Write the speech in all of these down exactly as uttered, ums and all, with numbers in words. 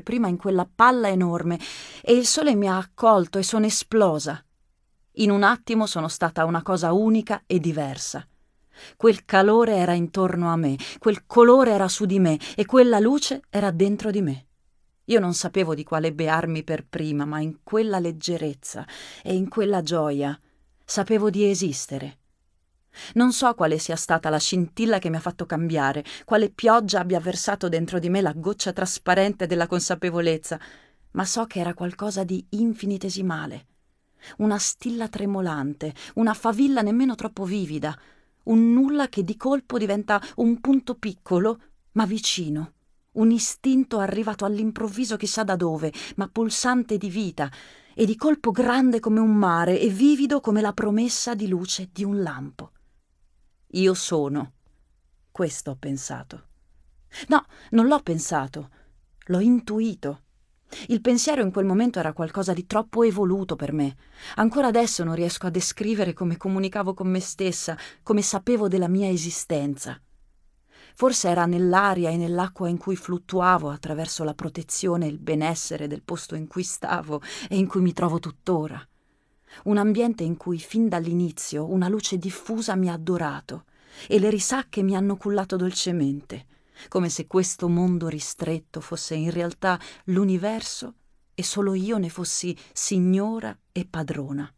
prima in quella palla enorme e il sole mi ha accolto e sono esplosa. In un attimo sono stata una cosa unica e diversa. Quel calore era intorno a me, quel colore era su di me e quella luce era dentro di me. Io non sapevo di quale bearmi per prima, ma in quella leggerezza e in quella gioia sapevo di esistere. Non so quale sia stata la scintilla che mi ha fatto cambiare, quale pioggia abbia versato dentro di me la goccia trasparente della consapevolezza, ma so che era qualcosa di infinitesimale, una stilla tremolante, una favilla nemmeno troppo vivida, un nulla che di colpo diventa un punto piccolo, ma vicino, un istinto arrivato all'improvviso chissà da dove, ma pulsante di vita, e di colpo grande come un mare e vivido come la promessa di luce di un lampo. Io sono. Questo ho pensato. No, non l'ho pensato, l'ho intuito. Il pensiero in quel momento era qualcosa di troppo evoluto per me. Ancora adesso non riesco a descrivere come comunicavo con me stessa, come sapevo della mia esistenza. Forse era nell'aria e nell'acqua in cui fluttuavo attraverso la protezione e il benessere del posto in cui stavo e in cui mi trovo tuttora. Un ambiente in cui fin dall'inizio una luce diffusa mi ha adorato e le risacche mi hanno cullato dolcemente, come se questo mondo ristretto fosse in realtà l'universo e solo io ne fossi signora e padrona.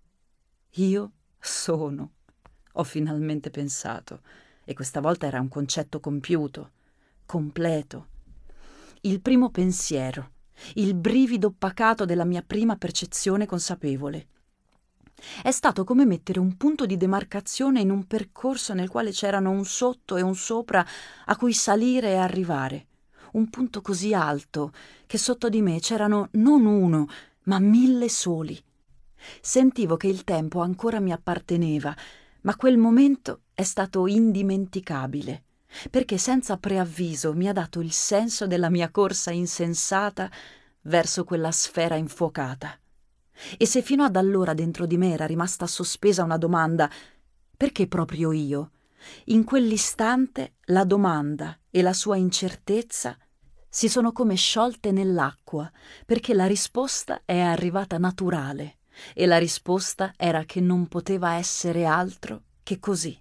Io sono, ho finalmente pensato, e questa volta era un concetto compiuto, completo. Il primo pensiero, il brivido pacato della mia prima percezione consapevole. È stato come mettere un punto di demarcazione in un percorso nel quale c'erano un sotto e un sopra a cui salire e arrivare. Un punto così alto che sotto di me c'erano non uno, ma mille soli. Sentivo che il tempo ancora mi apparteneva, ma quel momento è stato indimenticabile, perché senza preavviso mi ha dato il senso della mia corsa insensata verso quella sfera infuocata. E se fino ad allora dentro di me era rimasta sospesa una domanda, perché proprio io? In quell'istante la domanda e la sua incertezza si sono come sciolte nell'acqua, perché la risposta è arrivata naturale, e la risposta era che non poteva essere altro che così.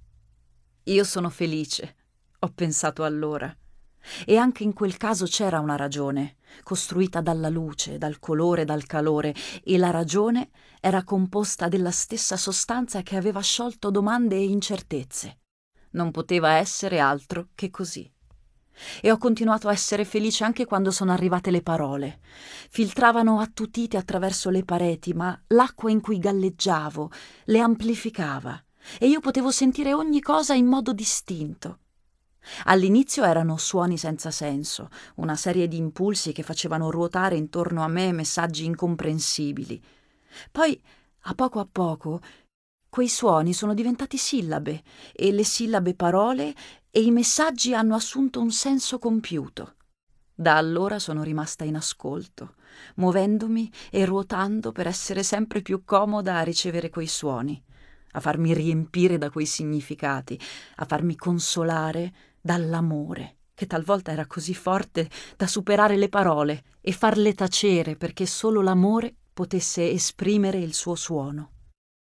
Io sono felice, ho pensato allora. E anche in quel caso c'era una ragione, costruita dalla luce, dal colore, dal calore, e la ragione era composta della stessa sostanza che aveva sciolto domande e incertezze. Non poteva essere altro che così. E ho continuato a essere felice anche quando sono arrivate le parole. Filtravano attutite attraverso le pareti, ma l'acqua in cui galleggiavo le amplificava, e io potevo sentire ogni cosa in modo distinto. All'inizio erano suoni senza senso, una serie di impulsi che facevano ruotare intorno a me messaggi incomprensibili. Poi, a poco a poco, quei suoni sono diventati sillabe, e le sillabe parole, e i messaggi hanno assunto un senso compiuto. Da allora sono rimasta in ascolto, muovendomi e ruotando per essere sempre più comoda a ricevere quei suoni, a farmi riempire da quei significati, a farmi consolare dall'amore, che talvolta era così forte da superare le parole e farle tacere perché solo l'amore potesse esprimere il suo suono.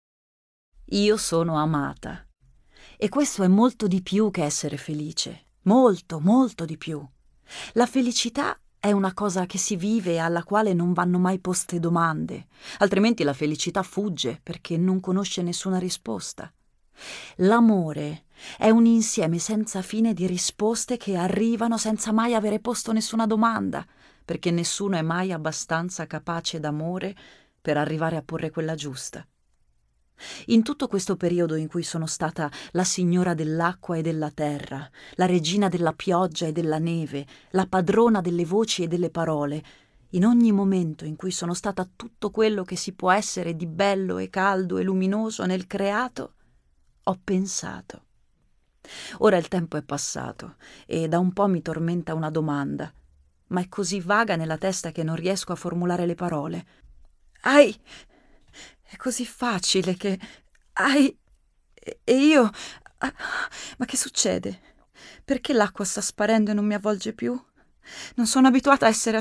Io sono amata, e questo è molto di più che essere felice, molto, molto di più. La felicità è una cosa che si vive e alla quale non vanno mai poste domande, altrimenti la felicità fugge perché non conosce nessuna risposta. L'amore è un insieme senza fine di risposte che arrivano senza mai avere posto nessuna domanda, perché nessuno è mai abbastanza capace d'amore per arrivare a porre quella giusta. In tutto questo periodo in cui sono stata la signora dell'acqua e della terra, la regina della pioggia e della neve, la padrona delle voci e delle parole, in ogni momento in cui sono stata tutto quello che si può essere di bello e caldo e luminoso nel creato, ho pensato. Ora il tempo è passato e da un po' mi tormenta una domanda, ma è così vaga nella testa che non riesco a formulare le parole. Ai, è così facile che... Ai, e io... Ah, ma che succede? Perché l'acqua sta sparendo e non mi avvolge più? Non sono abituata a essere